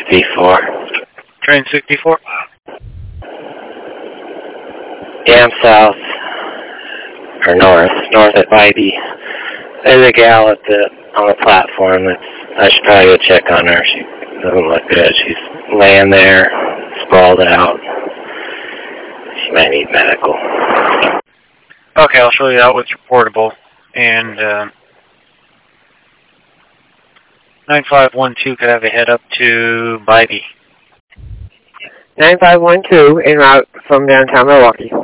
64. Train 64? Yeah, I'm south. Or north at Bybee. There's a gal on the platform I should probably go check on her. She doesn't look good. She's laying there, sprawled out. She might need medical. Okay, I'll show you out what's reportable. And 9512 could have a head up to Bybee. 9512 en route from downtown Milwaukee.